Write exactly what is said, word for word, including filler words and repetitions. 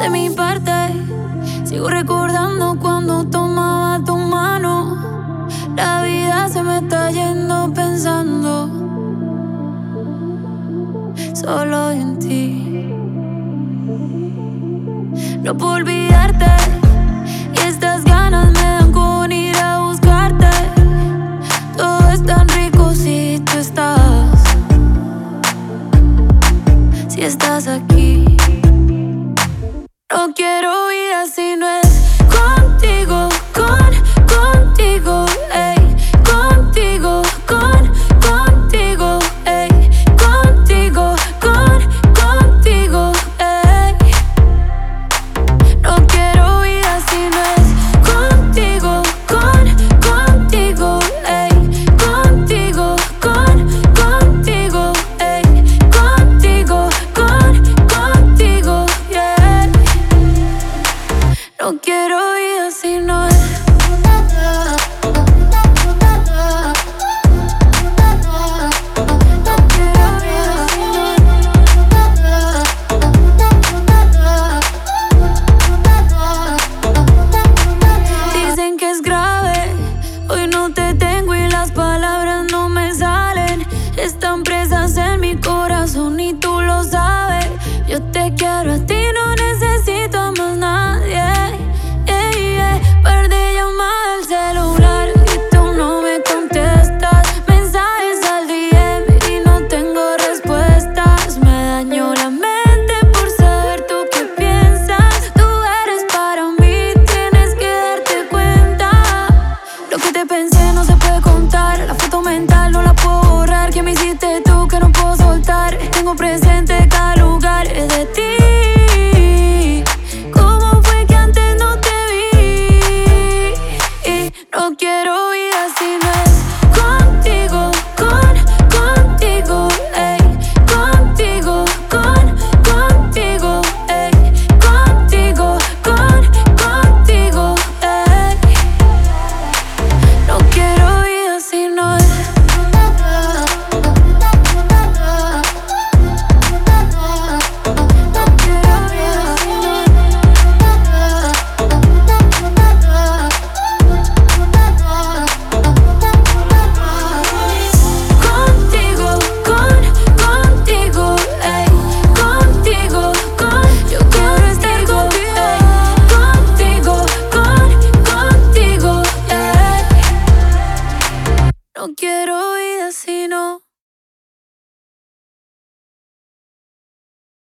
de mi parte. Sigo recordando cuando tomaba tu mano. La vida se me está yendo pensando solo en ti. No puedo olvidarte y estas ganas me dan con ir a buscarte. Todo es tan rico si tú estás, si estás aquí. No quiero vida si no es contigo, con, contigo, ey, contigo, con, contigo, ey, contigo, con, contigo, ey. No quiero vida si no es contigo, con, contigo, ey, contigo, con, contigo, ey, contigo, con, contigo, yeah. No quiero vida si no es. Dicen que es grave, hoy no te tengo y las palabras no me salen. Están presas en mi corazón y tú lo sabes. Yo te quiero a ti, no necesito a más nadie. Yeah, yeah. Par de llamadas al celular y tú no me contestas. Mensajes al D M y no tengo respuestas. Me dañó la mente por saber tú qué piensas. Tú eres para mí, tienes que darte cuenta. Lo que te pensé no se puede contar. La foto mental no la puedo borrar. ¿Qué me hiciste tú que no puedo soltar? Tengo presente cada lugar de ti. ¿Cómo fue que antes no te vi? Y no quiero vida si no es contigo, con, contigo, ey, contigo, con, contigo, ey, contigo, con, contigo, ey. No quiero vida si no es. Contigo, con, contigo, ey, contigo, con, yo quiero estar contigo, ey, contigo, con, contigo, ey. No quiero vida si no.